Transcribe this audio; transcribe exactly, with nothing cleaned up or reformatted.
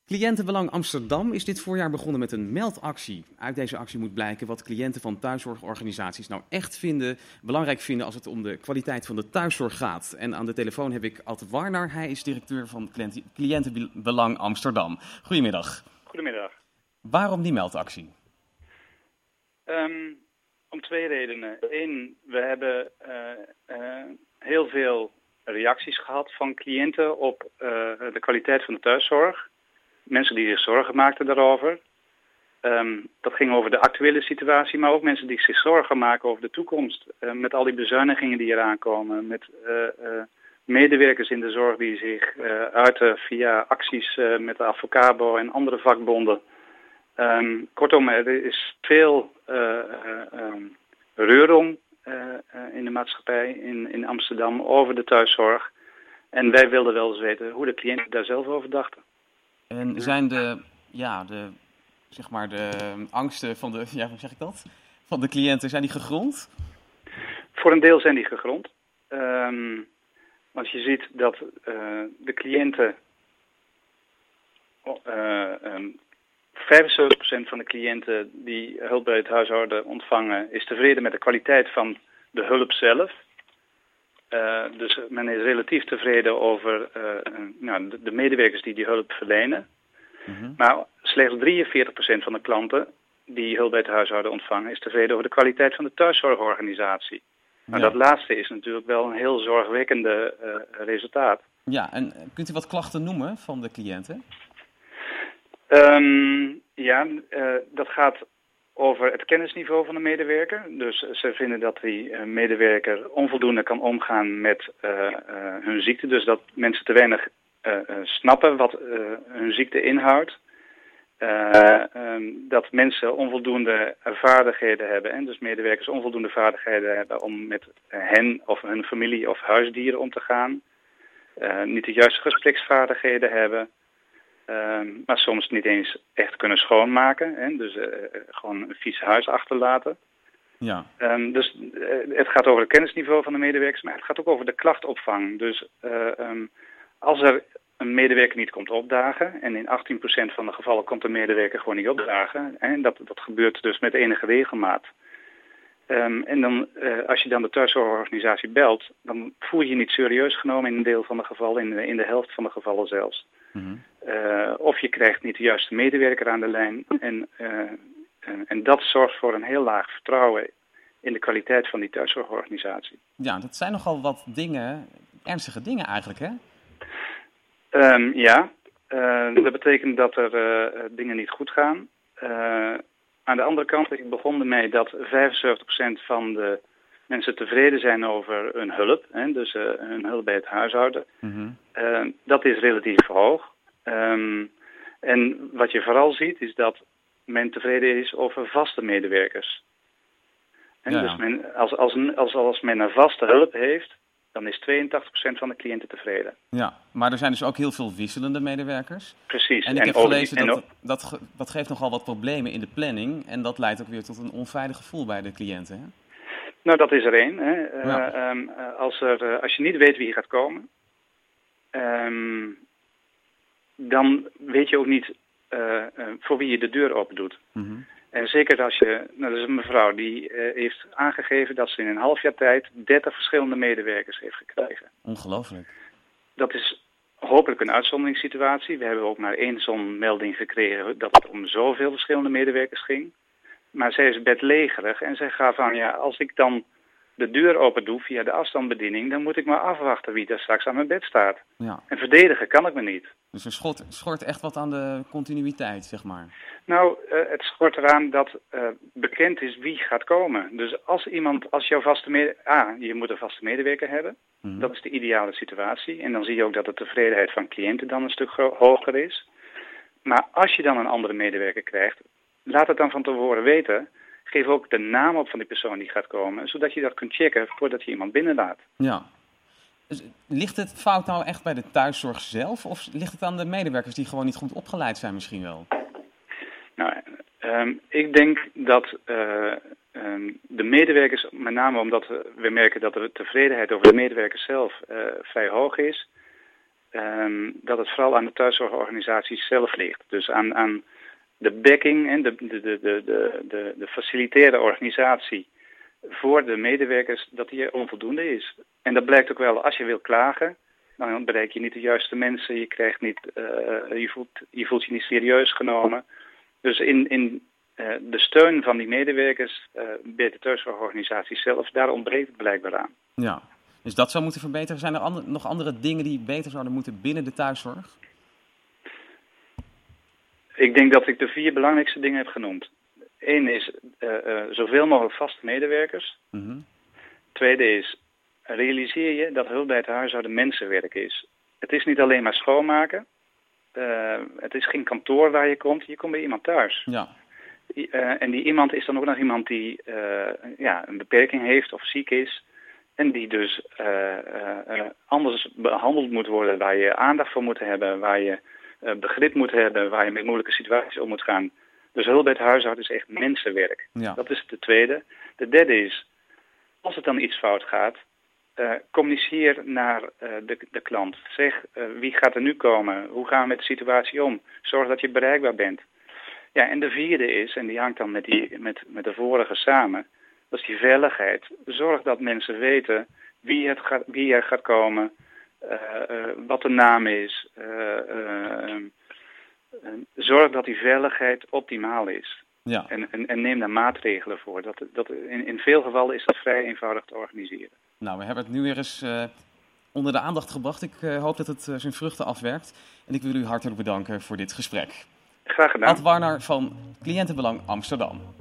Cliëntenbelang Amsterdam is dit voorjaar begonnen met een meldactie. Uit deze actie moet blijken wat cliënten van thuiszorgorganisaties nou echt vinden, belangrijk vinden als het om de kwaliteit van de thuiszorg gaat. En aan de telefoon heb ik Ad Warner, hij is directeur van Cliëntenbelang Amsterdam. Goedemiddag. Goedemiddag. Waarom die meldactie? Um, om twee redenen. Eén, we hebben uh, uh, heel veel reacties gehad van cliënten op uh, de kwaliteit van de thuiszorg. Mensen die zich zorgen maakten daarover. Um, dat ging over de actuele situatie, maar ook mensen die zich zorgen maken over de toekomst. Uh, met al die bezuinigingen die eraan komen. Met uh, uh, medewerkers in de zorg die zich uh, uiten via acties uh, met de Avocabo en andere vakbonden. Um, kortom, er is veel uh, uh, um, reuring uh, uh, in de maatschappij in, in Amsterdam over de thuiszorg. En wij wilden wel eens weten hoe de cliënten daar zelf over dachten. En zijn de, ja, de, zeg maar de angsten van de, ja, hoe zeg ik dat? Van de cliënten, zijn die gegrond? Voor een deel zijn die gegrond. Um, want je ziet dat uh, de cliënten, uh, um, vijfenzeventig procent van de cliënten die hulp bij het huishouden ontvangen, is tevreden met de kwaliteit van de hulp zelf. Uh, dus men is relatief tevreden over uh, nou, de, de medewerkers die die hulp verlenen. Mm-hmm. Maar slechts drieënveertig procent van de klanten die hulp bij het huishouden ontvangen is tevreden over de kwaliteit van de thuiszorgorganisatie. Ja. Nou, dat laatste is natuurlijk wel een heel zorgwekkende uh, resultaat. Ja, en kunt u wat klachten noemen van de cliënten? Um, ja, uh, dat gaat over het kennisniveau van de medewerker. Dus ze vinden dat die uh, medewerker onvoldoende kan omgaan met uh, uh, hun ziekte. Dus dat mensen te weinig uh, uh, snappen wat uh, hun ziekte inhoudt. Uh, um, dat mensen onvoldoende vaardigheden hebben. En dus medewerkers onvoldoende vaardigheden hebben om met hen of hun familie of huisdieren om te gaan. Uh, niet de juiste gespreksvaardigheden hebben. Um, maar soms niet eens echt kunnen schoonmaken. Hè? Dus uh, gewoon een vies huis achterlaten. Ja. Um, dus uh, het gaat over het kennisniveau van de medewerkers, maar het gaat ook over de klachtopvang. Dus uh, um, als er een medewerker niet komt opdagen, en in achttien procent van de gevallen komt de medewerker gewoon niet opdagen. En dat, dat gebeurt dus met enige regelmaat. Um, en dan, uh, als je dan de thuiszorgorganisatie belt, dan voel je je niet serieus genomen in een deel van de gevallen, in de, in de helft van de gevallen zelfs. Mm-hmm. Uh, of je krijgt niet de juiste medewerker aan de lijn. En, uh, en, en dat zorgt voor een heel laag vertrouwen in de kwaliteit van die thuiszorgorganisatie. Ja, dat zijn nogal wat dingen, ernstige dingen eigenlijk, hè? Um, ja, uh, dat betekent dat er uh, dingen niet goed gaan. Uh, aan de andere kant, ik begon ermee dat vijfenzeventig procent van de mensen tevreden zijn over hun hulp. Hè, dus uh, hun hulp bij het huishouden. Mm-hmm. Uh, dat is relatief hoog. Um, en wat je vooral ziet is dat men tevreden is over vaste medewerkers. En ja. Dus men, als, als, als, als men een vaste hulp heeft, dan is tweeëntachtig procent van de cliënten tevreden. Ja, maar er zijn dus ook heel veel wisselende medewerkers. Precies. En ik en heb gelezen die, dat, dat, dat, dat geeft nogal wat problemen in de planning. En dat leidt ook weer tot een onveilig gevoel bij de cliënten, hè? Nou, dat is er één. Hè. Ja. Uh, um, als, er, uh, als je niet weet wie gaat komen, um, dan weet je ook niet uh, uh, voor wie je de deur open doet. Mm-hmm. En zeker als je, nou, dat is een mevrouw die uh, heeft aangegeven dat ze in een half jaar tijd dertig verschillende medewerkers heeft gekregen. Ongelooflijk. Dat is hopelijk een uitzonderingssituatie. We hebben ook maar één zo'n melding gekregen dat het om zoveel verschillende medewerkers ging. Maar zij is bedlegerig en zij gaat van, ja, als ik dan de deur open doe via de afstandsbediening, dan moet ik maar afwachten wie daar straks aan mijn bed staat. Ja. En verdedigen kan ik me niet. Dus er schort, schort echt wat aan de continuïteit, zeg maar. Nou, uh, het schort eraan dat uh, bekend is wie gaat komen. Dus als iemand, als jouw vaste medewerker, ah, je moet een vaste medewerker hebben. Mm-hmm. Dat is de ideale situatie. En dan zie je ook dat de tevredenheid van cliënten dan een stuk gro- hoger is. Maar als je dan een andere medewerker krijgt, laat het dan van tevoren weten. Geef ook de naam op van die persoon die gaat komen, zodat je dat kunt checken voordat je iemand binnenlaat. Ja. Dus ligt het fout nou echt bij de thuiszorg zelf? Of ligt het aan de medewerkers die gewoon niet goed opgeleid zijn misschien wel? Nou, um, ik denk dat uh, um, de medewerkers, met name omdat we merken dat de tevredenheid over de medewerkers zelf uh, vrij hoog is. um, dat het vooral aan de thuiszorgorganisaties zelf ligt. Dus aan, aan de backing en de, de, de, de, de, de facilitaire organisatie voor de medewerkers, dat die onvoldoende is. En dat blijkt ook wel als je wil klagen. Dan bereik je niet de juiste mensen, je, krijgt niet, uh, je, voelt, je voelt je niet serieus genomen. Dus in, in uh, de steun van die medewerkers uh, bij de thuiszorgorganisaties zelf, daar ontbreekt het blijkbaar aan. Ja, dus dat zou moeten verbeteren. Zijn er andere, nog andere dingen die beter zouden moeten binnen de thuiszorg? Ik denk dat ik de vier belangrijkste dingen heb genoemd. Eén is uh, uh, zoveel mogelijk vaste medewerkers. Mm-hmm. Tweede is, realiseer je dat hulp bij het huishouden mensenwerk is. Het is niet alleen maar schoonmaken. Uh, het is geen kantoor waar je komt. Je komt bij iemand thuis. Ja. Uh, en die iemand is dan ook nog iemand die uh, ja, een beperking heeft of ziek is. En die dus uh, uh, uh, anders behandeld moet worden. Waar je aandacht voor moet hebben. Waar je uh, begrip moet hebben. Waar je met moeilijke situaties om moet gaan. Dus hulp bij het huishouden is echt mensenwerk. Ja. Dat is de tweede. De derde is, als het dan iets fout gaat, uh, communiceer naar uh, de, de klant. Zeg, uh, wie gaat er nu komen? Hoe gaan we met de situatie om? Zorg dat je bereikbaar bent. Ja, en de vierde is, en die hangt dan met, die, met, met de vorige samen, dat is die veiligheid. Zorg dat mensen weten wie, het gaat, wie er gaat komen, uh, uh, wat de naam is. Uh, uh, uh, zorg dat die veiligheid optimaal is. Ja. En, en, en neem daar maatregelen voor. Dat, dat, in, in veel gevallen is dat vrij eenvoudig te organiseren. Nou, we hebben het nu weer eens uh, onder de aandacht gebracht. Ik uh, hoop dat het uh, zijn vruchten afwerkt. En ik wil u hartelijk bedanken voor dit gesprek. Graag gedaan. Ad Warner van Cliëntenbelang Amsterdam.